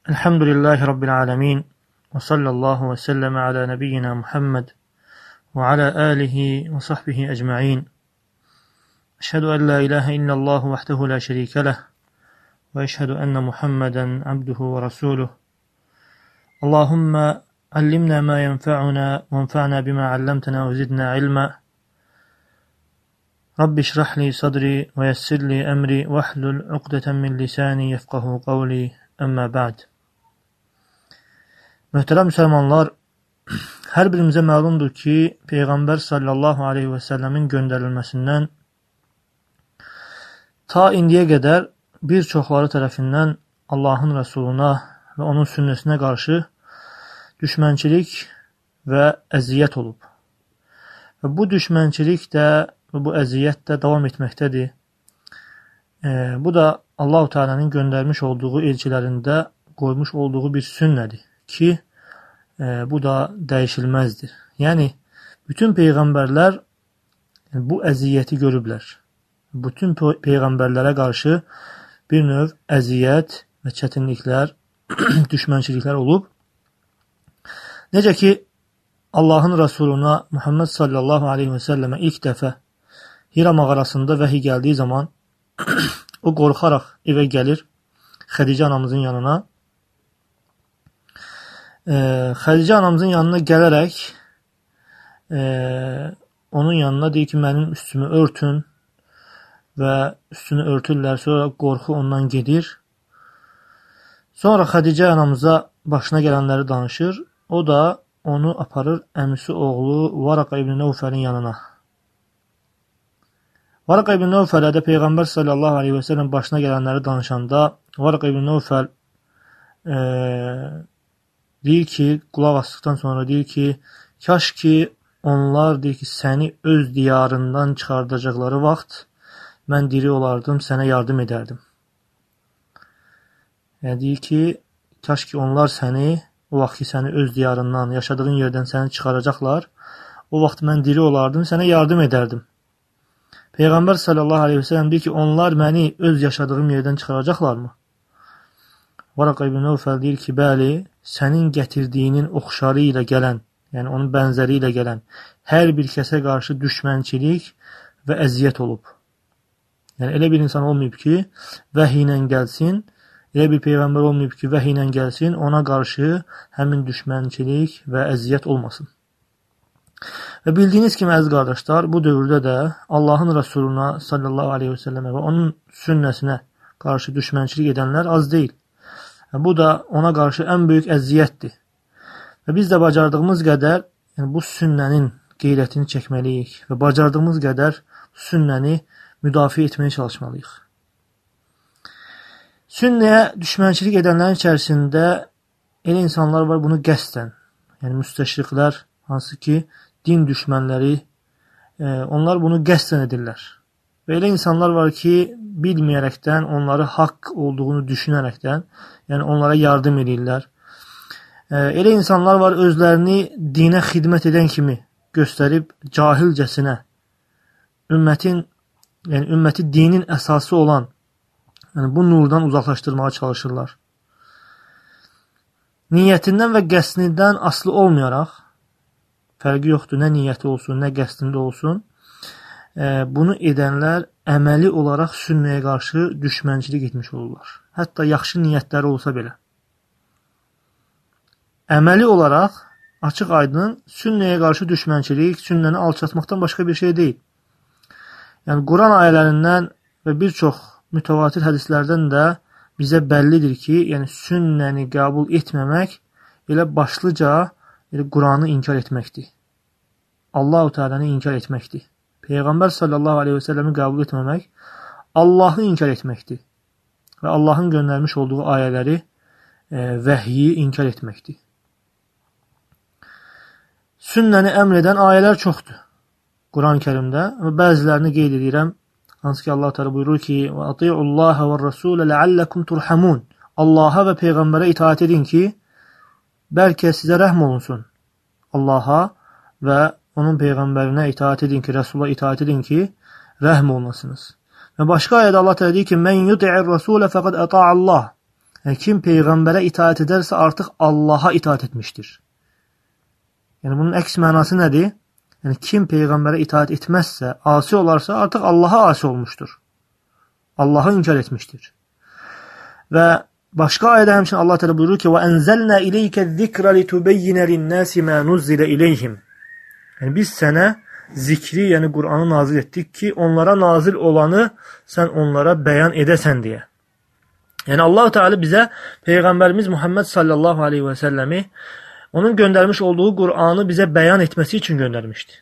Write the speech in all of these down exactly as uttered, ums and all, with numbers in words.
Elhamdülillahi Rabbil alemin. Ve sallallahu ve sellem ala nebiyyina Muhammed ve ala alihi ve sahbihi ecma'in. Eşhedü en la ilahe illallah vahdehu la şerike leh. Ve eşhedü enne Muhammeden abduhu ve rasuluh. Allahümme allimna ma yenfa'una ve enfa'na bima allamtana ve zidna ilma. Rabbi şrah li sadri ve yessir li emri ve hlul ukdeten min lisani yefkahu kavli. Amma ba'd. Möhtərəm müsəlmanlar, hər birimizə məlumdur ki, Peyğəmbər sallallahu aleyhi və səlləmin göndərilməsindən ta indiyə qədər bir çoxları tərəfindən Allahın Rəsuluna və onun sünnəsinə qarşı düşmənçilik və əziyyət olub. Və bu düşmənçilik də və bu əziyyət də davam etməkdədir. E, bu da Allah-u Teala'nın göndərmiş olduğu elçilərində qoymuş olduğu bir sünnədir ki, e, bu da dəyişilməzdir. Yəni, bütün peyğəmbərlər yəni, bu əziyyəti görüblər. Bütün peyğəmbərlərə qarşı bir növ əziyyət və çətinliklər, düşmənçiliklər olub. Necə ki, Allahın Rasuluna Muhammed sallallahu aleyhi və səlləmə ilk dəfə Hira mağarasında vəhiy gəldiyi zaman o qorxaraq evə gəlir Xədicə anamızın yanına. E, Xədicə anamızın yanına gələrək e, onun yanına deyir ki, mənim üstümü örtün və üstünü örtürlər, sonra qorxu ondan gedir. Sonra Xədicə anamıza başına gələnləri danışır. O da onu aparır əmisi oğlu Varaqa ibn Nəufəlin yanına. Varaqa ibn Nəufələ də Peyğəmbər sallallahu aleyhi və səlləm başına gələnləri danışanda Varaqa ibn Nəufəl e, deyir ki, qulaq asdıqdan sonra deyir ki, kaş ki onlar deyir ki, səni öz diyarından çıxardacaqları vaxt mən diri olardım, sənə yardım edərdim. Yəni deyir ki, kaş ki onlar səni, o vaxt ki səni öz diyarından, yaşadığın yerdən səni çıxaracaqlar, o vaxt mən diri olardım, sənə yardım edərdim. Peyğəmbər sallallahu aleyhi və səlləm deyir ki, onlar məni öz yaşadığım yerdən çıxaracaqlarmı? Varaqa ibn Nəufəl deyir ki, bəli, sənin gətirdiyinin oxşarı ilə gələn, yəni onun bənzəri ilə gələn hər bir kəsə qarşı düşmənçilik və əziyyət olub. Yəni elə bir insan olmayıb ki, vəhiy ilə gəlsin, elə bir peyğəmbər olmayıb ki, vəhiy ilə gəlsin, ona qarşı həmin düşmənçilik və əziyyət olmasın. Və bildiyiniz kimi, əziz qardaşlar, bu dövrdə də Allahın Rasuluna sallallahu aleyhi və səlləmə və onun sünnəsinə qarşı düşmənçilik edənlər az deyil. Bu da ona qarşı ən böyük əziyyətdir. Və biz də bacardığımız qədər yəni bu sünnənin qeyrətini çəkməliyik və bacardığımız qədər sünnəni müdafiə etməyə çalışmalıyıq. Sünnəyə düşmənçilik edənlərin içərisində elə insanlar var, bunu qəsdən, yəni müstəşriqlər, hansı ki, din düşmənləri, e, onlar bunu qəsdən edirlər. Və elə insanlar var ki, bilməyərəkdən, onları haqq olduğunu düşünərəkdən, yəni onlara yardım edirlər. E, elə insanlar var, özlərini dinə xidmət edən kimi göstərib cahilcəsinə, ümmətin, yəni ümməti dinin əsası olan, yəni bu nurdan uzaqlaşdırmağa çalışırlar. Niyyətindən və qəsdindən asılı olmayaraq, fərqi yoxdur, nə niyyəti olsun, nə qəsdində olsun, e, bunu edənlər əməli olaraq sünnəyə qarşı düşmənçilik etmiş olurlar. Hətta yaxşı niyyətləri olsa belə. Əməli olaraq, açıq aydın, sünnəyə qarşı düşmənçilik, sünnəni alçatmaqdan başqa bir şey deyil. Yəni, Quran ayələrindən və bir çox mütəvatir hədislərdən də bizə bəllidir ki, yəni sünnəni qəbul etməmək elə başlıca elə Quranı inkar etməkdir. Allah-u Teala'nı inkar etməkdir. Peyğəmbər sallallahu aleyhi və səlləmi qəbul etməmək, Allahı inkar etməkdir. Və Allahın göndərmiş olduğu ayələri, e, vəhyi inkar etməkdir. Sünnəni əmr edən ayələr çoxdur Quran-ı Kərimdə. Və bəzilərini qeyd edirəm. Hansı ki, Allah Teala buyurur ki, وَأَطِيعُ اللّٰهَ وَالرَّسُولَ لَعَلَّكُمْ تُرْحَمُونَ Allaha və Peyğəmbərə itaat edin ki, bəlkə sizə rəhm olunsun. Allaha və onun Peyğəmbərinə itaat edin ki, Rəsula itaat edin ki, rəhm olunasınız. Və başqa ayədə Allah təala deyir ki, "Men yuti'ir rasulə fəqad ata'a Allah." Yəni, kim Peyğəmbərə itaət edərsə artıq Allaha itaət etmişdir. Yəni, bunun əks mənası nədir? Yəni, kim Peyğəmbərə itaət etməzsə, asi olarsa artıq Allaha asi olmuşdur. Allahı inkar etmişdir. Və başqa ayədə həmçinin Allah təala buyurur ki: "Və ənzəlnə ileykə zikra litubeyyinə lin-nasi ma nuzzilə ileyhim." Yəni, biz sənə zikri, yəni Qur'anı nazil etdik ki, onlara nazil olanı sən onlara bəyan edəsən deyə. Yəni, Allah Teala bizə Peyğəmbərimiz Muhammed sallallahu aleyhi və səlləmi onun göndərmiş olduğu Qur'anı bizə bəyan etməsi üçün göndərmişdi.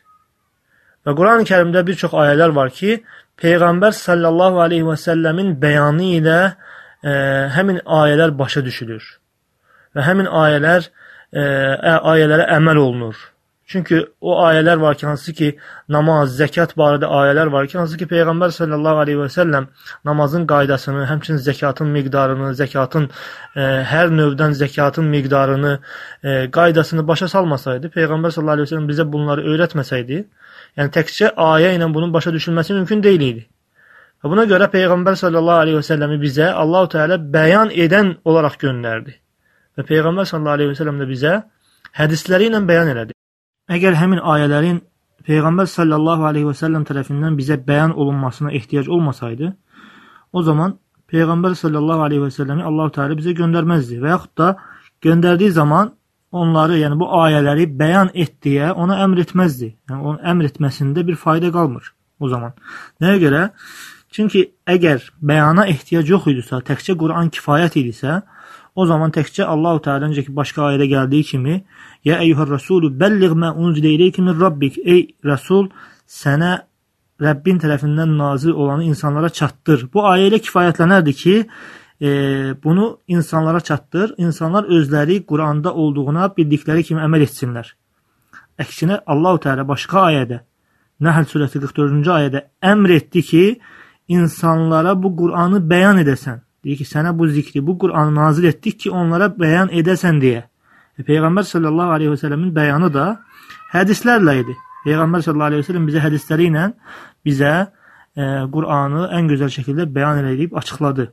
Və Quran-ı Kərimdə bir çox ayələr var ki, Peyğəmbər sallallahu aleyhi və səlləmin bəyanı ilə e, həmin ayələr başa düşülür. Və həmin ayələr e, ayələrə əməl olunur. Çünki o ayələr var ki, hansı ki, namaz, zəkat barədə ayələr var ki, hansı ki, Peyğəmbər sallallahu aleyhi və səlləm namazın qaydasını, həmçinin zəkatın miqdarını, zəkatın e, hər növdən zəkatın miqdarını, e, qaydasını başa salmasaydı, Peyğəmbər sallallahu aleyhi və səlləm bizə bunları öyrətməsəydi, yəni təkcə ayə ilə bunun başa düşülməsi mümkün deyil idi. Və buna görə Peyğəmbər sallallahu aleyhi və səlləmi bizə Allah-u Teala bəyan edən olaraq göndərdi. Və Peyğəmbər sallallahu aleyhi və səlləm də bizə hədisləri ilə bəyan elədi. Əgər həmin ayələrin Peyğəmbər sallallahu aleyhi və səlləm tərəfindən bizə bəyan olunmasına ehtiyac olmasaydı, o zaman Peyğəmbər sallallahu aleyhi və səlləmi Allah-u Teala bizə göndərməzdi. Və yaxud da göndərdiyi zaman onları, yəni bu ayələri bəyan et deyə ona əmr etməzdi. Yəni onun əmr etməsində bir fayda qalmır o zaman. Nəyə görə? Çünki əgər bəyana ehtiyac yox idisə, təkcə Quran kifayət idisə, o zaman təkcə Allah-u Teala öncəki başqa ayədə gəldiyi kimi: "Ya eyyuhər rasulü bəlliğ mə unzilə ileyke min rabbik." Ey Rəsul, sənə Rəbbin tərəfindən nazil olanı insanlara çatdır. Bu ayə ilə kifayətlənərdi ki, e, bunu insanlara çatdır. İnsanlar özləri Quranda olduğuna bildikləri kimi əməl etsinlər. Əksinə Allah-u Teala başqa ayədə, Nəhl surəsi qırx dördüncü ayədə əmr etdi ki, insanlara bu Qur'anı bəyan edəsən. Deyir ki, sənə bu zikri, bu Qur'anı nazil etdik ki, onlara bəyan edəsən deyə. E, Peyğəmbər sallallahu aleyhi və səlləmin bəyanı da hədislərlə idi. Peyğəmbər sallallahu aleyhi və səlləm bizə hədisləri ilə bizə e, Qur'anı ən gözəl şəkildə bəyan edib açıqladı.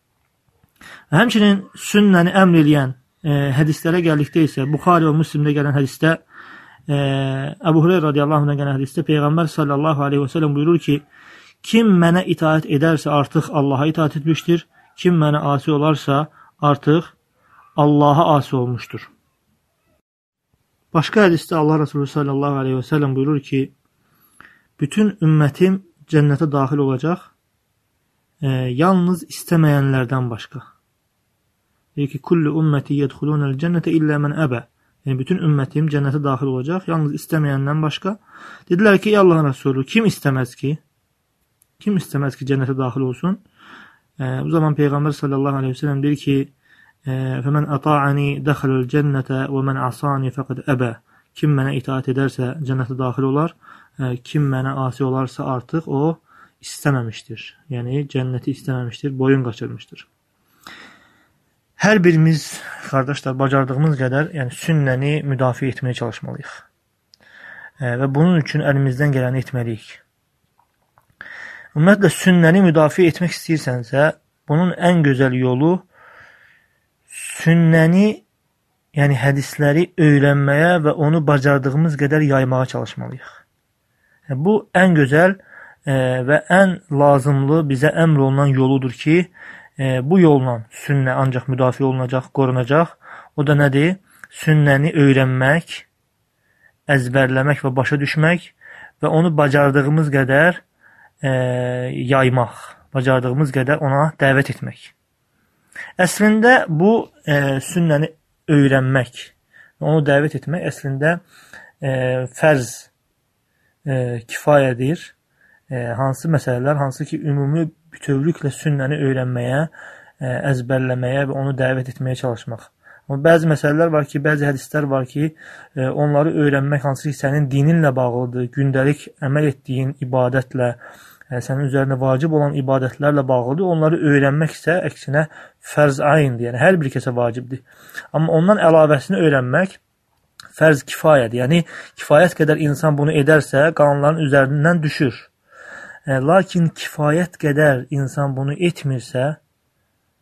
Və həmçinin sünnəni əmr eləyən e, hədislərə gəldikdə isə Buxari və Müslimdə gələn hədisdə e, Əbu Hüreyra radiyallahu anhdan gələn hədisdə Peyğəmbər sallallahu aleyhi və səlləm buyurur ki, kim mənə itaət edərsə artıq Allaha itaət etmişdir. Kim mənə asi olarsa artıq Allaha asi olmuşdur. Başqa hədisdə Allah Resulü sallallahu aleyhi və səlləm buyurur ki, bütün ümmətim cənnətə daxil olacaq, e, yalnız istəməyənlərdən başqa. Deyir ki, kullu ümməti yədxulunəl cənnətə illə mən əbə. Yəni, bütün ümmətim cənnətə daxil olacaq, yalnız istəməyəndən başqa. Dedilər ki, ey Allahın Resulü, kim istəməz ki? Kim istəməz ki, cənnətə daxil olsun? E, bu zaman Peyğəmbər sallallahu aleyhi və səlləm deyir ki, فَمَنْ أَطَاعَنِي دَخَلَ الْجَنَّةَ وَمَنْ عَصَانِي فَقَدْ أَبَى. Kim mənə itaat edərsə cənnətə daxil olar, kim mənə asi olarsa artıq o istəməmişdir. Yəni cənnəti istəməmişdir, boyun qaçırmışdır. Hər birimiz, qardaşlar, bacardığımız qədər yəni sünnəni müdafiə etməyə çalışmalıyıq. Və bunun üçün əlimizdən gələni etməliyik. Ümumiyyətlə, sünnəni müdafiə etmək istəyirsənsə, bunun ən gözəl yolu sünnəni, yəni hədisləri öyrənməyə və onu bacardığımız qədər yaymağa çalışmalıyıq. Bu ən gözəl e, və ən lazımlı bizə əmr olunan yoludur ki, e, bu yolla sünnə ancaq müdafiə olunacaq, qorunacaq. O da nədir? Sünnəni öyrənmək, əzbərləmək və başa düşmək və onu bacardığımız qədər e, yaymaq, bacardığımız qədər ona dəvət etmək. Əslində bu e, sünnəni öyrənmək, onu dəvət etmək əslində e, fərz e, kifayədir. E, hansı məsələlər, hansı ki ümumi bütövlüklə sünnəni öyrənməyə, e, əzbərləməyə və onu dəvət etməyə çalışmaq. Amma bəzi məsələlər var ki, bəzi hədislər var ki, e, onları öyrənmək hansı ki sənin dininlə bağlıdır, gündəlik əməl etdiyin ibadətlə, sənin üzərində vacib olan ibadətlərlə bağlıdır. Onları öyrənmək isə əksinə fərz ayndir. Yəni, hər bir kəsə vacibdir. Amma ondan əlavəsini öyrənmək fərz kifayədir. Yəni, kifayət qədər insan bunu edərsə, qalanların üzərindən düşür. E, lakin kifayət qədər insan bunu etmirsə,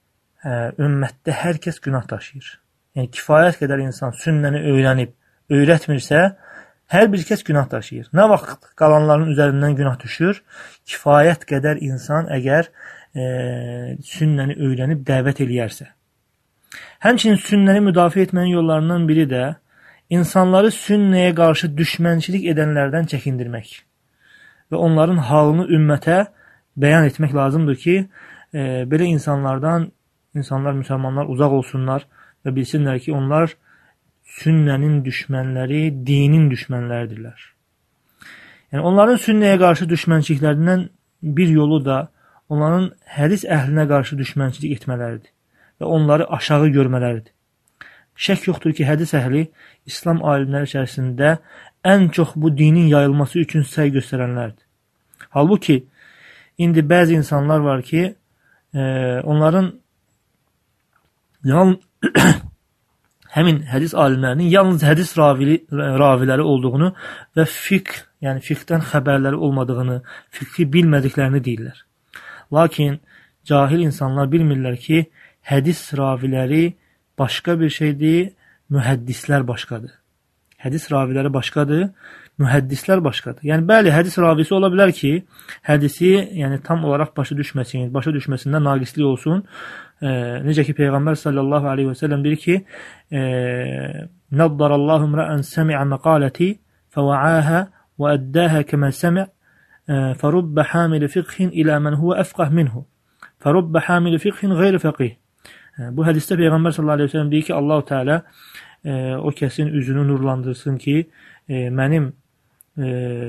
ümmətdə hər kəs günah daşıyır. Yəni kifayət qədər insan sünnəni öyrənib, öyrətmirsə, hər bir kəs günah daşıyır. Nə vaxt qalanların üzərindən günah düşür? Kifayət qədər insan əgər e, sünnəni öyrənib dəvət eləyərsə. Həmçinin sünnəni müdafiə etmənin yollarından biri də insanları sünnəyə qarşı düşmənçilik edənlərdən çəkindirmək və onların halını ümmətə bəyan etmək lazımdır ki, e, belə insanlardan insanlar, müsəlmanlar uzaq olsunlar və bilsinlər ki, onlar sünnənin düşmənləri, dinin düşmənləridirlər. Yəni, onların sünnəyə qarşı düşmənçiliklərindən bir yolu da onların hədis əhlinə qarşı düşmənçilik etmələridir və onları aşağı görmələridir. Şək yoxdur ki, hədis əhli İslam alimləri içərisində ən çox bu dinin yayılması üçün səy göstərənlərdir. Halbuki, indi bəzi insanlar var ki, e, onların yalnız həmin hədis alimlərinin yalnız hədis ravili, raviləri olduğunu və fiqh, yəni fiqhdən xəbərləri olmadığını, fiqhi bilmədiklərini deyirlər. Lakin cahil insanlar bilmirlər ki, hədis raviləri başqa bir şeydir, mühəddislər başqadır. Hədis raviləri başqadır, mühəddislər başqadır. Yəni, bəli, hədis ravisi ola bilər ki, hədisi yəni, tam olaraq başa düşməsin, başa düşməsində naqislik olsun. E, necə ki, Peyğəmbər sallallahu aleyhi və səlləm deyir ki, Nəzdarallahu mra'an səmi'a məqaləti fəvə'əhə və əddəhə kəmə səmi' fərubbə hamili fiqhin ilə mən huvə əfqəh minhu fərubbə hamili fiqhin qeyri fəqih. Bu hədisdə Peyğəmbər sallallahu aleyhi və səlləm deyir ki, Allah-u Teala e, o kəsin üzünü nurlandırsın ki, e, mənim e,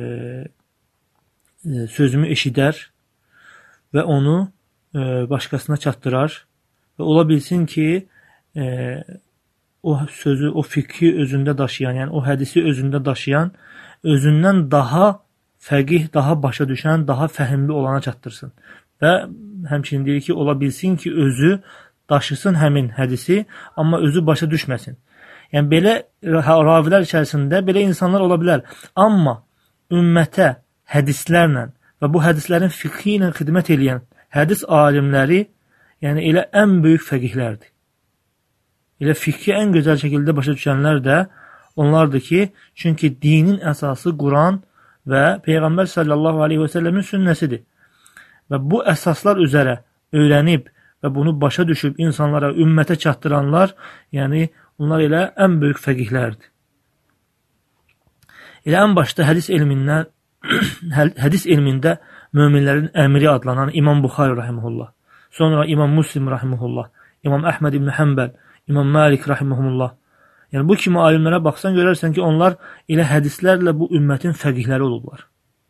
e, sözümü eşidər və onu e, başqasına çatdırar və ola bilsin ki, e, o sözü, o fikri özündə daşıyan, yəni o hədisi özündə daşıyan, özündən daha fəqih, daha başa düşən, daha fəhimli olana çatdırsın. Və həmçinin deyir ki, ola bilsin ki, özü daşısın həmin hədisi, amma özü başa düşməsin. Yəni, belə ravilər içərisində belə insanlar ola bilər. Amma ümmətə hədislərlə və bu hədislərin fiqhi ilə xidmət edən hədis alimləri, yəni elə ən böyük fəqihlərdir. Elə fiqhi ən gözəl şəkildə başa düşənlər də onlardır ki, çünki dinin əsası Quran və Peyğəmbər sallallahu aleyhi və səlləmin sünnəsidir. Və bu əsaslar üzərə öyrənib və bunu başa düşüb insanlara, ümmətə çatdıranlar, yəni onlar elə ən böyük fəqihlərdir. Elə ən başda hədis elmindən, hədis elmində möminlərin əmiri adlanan İmam Buxari rahimehullah, sonra İmam Muslim rahimehullah, İmam Əhməd ibn Həmbəl, İmam Malik rahimehullah. Yəni bu kimi alimlərə baxsan görərsən ki, onlar elə hədislərlə bu ümmətin fəqihləri olublar.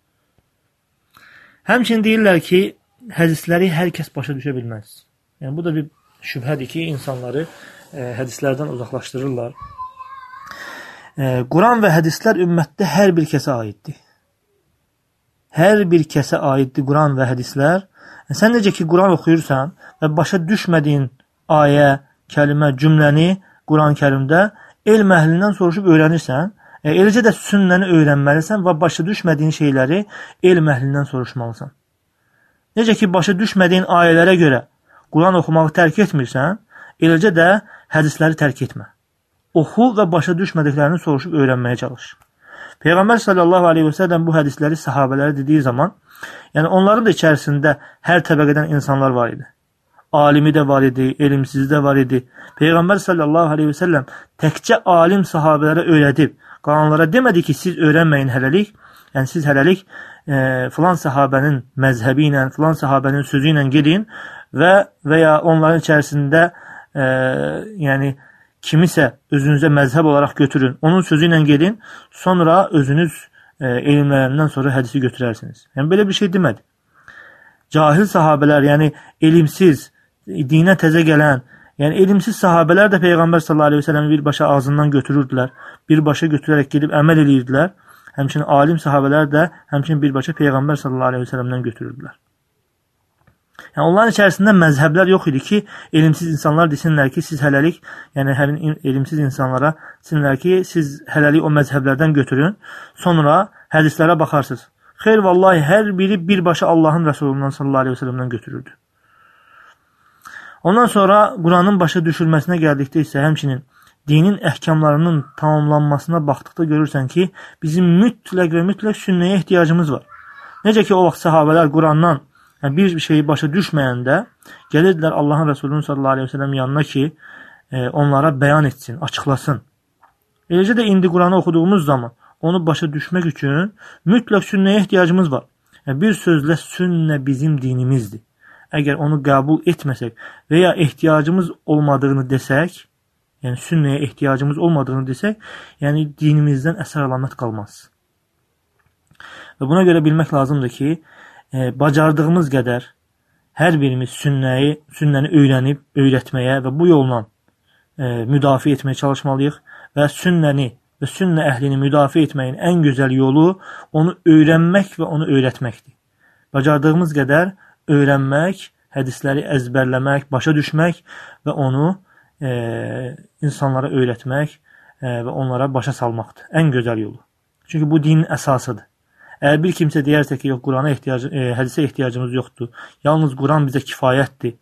Həmçinin deyirlər ki, hədisləri hər kəs başa düşə bilməz. Yəni bu da bir şübhədir ki, insanları e, hədislərdən uzaqlaşdırırlar. E, Quran və hədislər ümmətdə hər bir kəsə aiddir. Hər bir kəsə aiddir Quran və hədislər. E, sən necə ki, Quran oxuyursan və başa düşmədiyin ayə, kəlimə, cümləni Quran-ı Kərimdə elm əhlindən soruşub öyrənirsən, e, eləcə də sünnəni öyrənməlisən və başa düşmədiyin şeyləri elm əhlindən soruşmalısan. Necə ki, başa düşmədiyin ayələrə görə Quran oxumağı tərk etmirsən, eləcə də hədisləri tərk etmə. Oxu və başa düşmədiklərini soruşub öyrənməyə çalış. Peyğəmbər sallallahu aleyhi və səlləm bu hədisləri sahabələrə dediyi zaman, yəni onların da içərisində hər təbəqədən insanlar var idi. Alimi də var idi, elmsizi də var idi. Peyğəmbər sallallahu aleyhi və səlləm təkcə alim sahabələrə öyrədib, qalanlara demədi ki, siz öyrənməyin hələlik, yəni siz hələlik e, filan sahabənin məzhəbi ilə, filan sahabənin sözü ilə gedin və və ya onların içərisində e, yəni kimisə özünüzə məzhəb olaraq götürün, onun sözü ilə gedin, sonra özünüz e, elmlərindən sonra hədisi götürərsiniz. Yəni belə bir şey demədi. Cahil sahabələr, yəni elmsiz, dinə təzə gələn, yəni elmsiz sahabələr də Peyğəmbər sallallahu aleyhi və səlləmi birbaşa ağzından götürürdülər, birbaşa götürərək gedib əməl edirdilər. Həmçinin alim sahabələr də həmçinin birbaşa Peyğəmbər sallallahu aleyhi və səlləmdən götürürdülər. Yəni onların içərisində məzhəblər yox idi ki, elmsiz insanlar desinlər ki, siz hələlik, yəni həmin elmsiz insanlara desinlər ki, siz hələlik o məzhəblərdən götürün, sonra hədislərə baxarsınız. Xeyr, vallahi hər biri birbaşa Allahın Rəsulundan sallallahu aleyhi və səlləmdən götürürdü. Ondan sonra Quranın başa düşülməsinə gəldikdə isə həmçinin dinin əhkamlarının tamamlanmasına baxdıqda görürsən ki, bizim mütləq və mütləq sünnəyə ehtiyacımız var. Necə ki, o vaxt səhabələr Qurandan yəni bir şeyi başa düşməyəndə gəlirdilər Allahın Rəsulünün sallallahu aleyhi ve sellem yanına ki, e, onlara bəyan etsin, açıqlasın. Eləcə də indi Quranı oxuduğumuz zaman onu başa düşmək üçün mütləq sünnəyə ehtiyacımız var. Yəni, bir sözlə sünnə bizim dinimizdir. Əgər onu qəbul etməsək və ya ehtiyacımız olmadığını desək, yəni sünnəyə ehtiyacımız olmadığını desək, yəni dinimizdən əsər əlamət qalmaz. Və buna görə bilmək lazımdır ki, e, bacardığımız qədər hər birimiz sünnəyi, sünnəni öyrənib, öyrətməyə və bu yolla e, müdafiə etməyə çalışmalıyıq və sünnəni və sünnə əhlini müdafiə etməyin ən gözəl yolu onu öyrənmək və onu öyrətməkdir. Bacardığımız qədər öyrənmək, hədisləri əzbərləmək, başa düşmək və onu e, insanlara öyrətmək e, və onlara başa salmaqdır. Ən gözəl yolu. Çünki bu dinin əsasıdır. Əgər bir kimsə deyərsə ki, yox, Qurana ehtiyac, e, hədisə ehtiyacımız yoxdur, yalnız Quran bizə kifayətdir.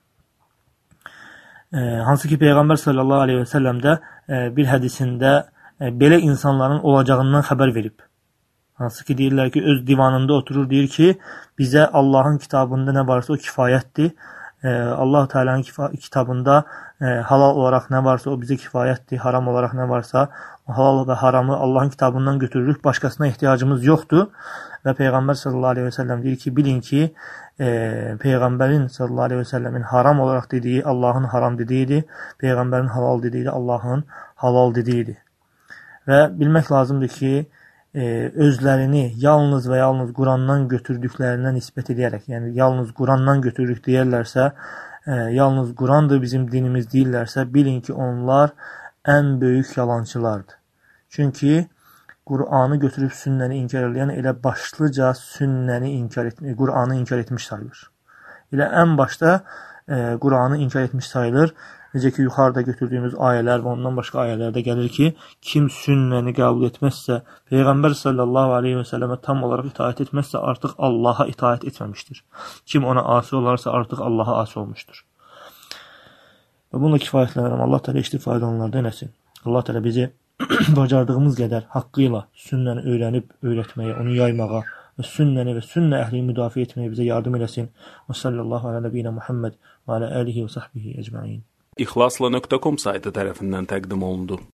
E, hansı ki, Peyğəmbər sallallahu aleyhi ve sellem də e, bir hədisində e, belə insanların olacağından xəbər verib. Hansı ki, deyirlər ki, öz divanında oturur, deyir ki, bizə Allahın kitabında nə varsa o kifayətdir. E, Allah Teala'nın kitabında e, halal olaraq nə varsa o bizə kifayətdir. Haram olaraq nə varsa o halal və haramı Allahın kitabından götürürük. Başqasına ehtiyacımız yoxdur. Və Peyğəmbər sallallahu aleyhi ve sellem deyir ki, bilin ki, e, Peyğəmbərin sallallahu aleyhi ve sellemin haram olaraq dediyi Allahın haram dediyidir. Peyğəmbərin halal dediyi də Allahın halal dediyidir. Və bilmək lazımdır ki, e, özlərini yalnız və yalnız Qurandan götürdüklərinə nisbət edərək, yəni yalnız Qurandan götürdük deyərlərsə, e, yalnız Qurandır bizim dinimiz deyirlərsə, bilin ki, onlar ən böyük yalancılardır. Çünki Qur'anı götürüb sünnəni inkar edən elə başlıca sünnəni inkar etmiş, Qur'anı inkar etmiş sayılır. Elə ən başda e, Qur'anı inkar etmiş sayılır. Necə ki, yuxarıda götürdüyümüz ayələr və ondan başqa ayələrdə gəlir ki, kim sünnəni qəbul etməzsə, Peyğəmbər sallallahu aleyhi ve sellemə tam olaraq itaət etməzsə, artıq Allaha itaət etməmişdir. Kim ona asi olarsa, artıq Allaha asi olmuşdur. Və bununla kifayətlənərəm. Allah təala iştifa edenlərdən eləsin. Allah təala bizi bacardığımız qədər haqqı ilə sünnəni öyrənib, öyrətməyə, onu yaymağa və sünnəni və sünnə əhlini müdafiə etməyə bizə yardım eləsin. Və sallallahu ala nəbiyyina Muhammed və ala alihi və sahbihi ecmaîn. İxlasla nöqtə com saytı tərəfindən təqdim olundu.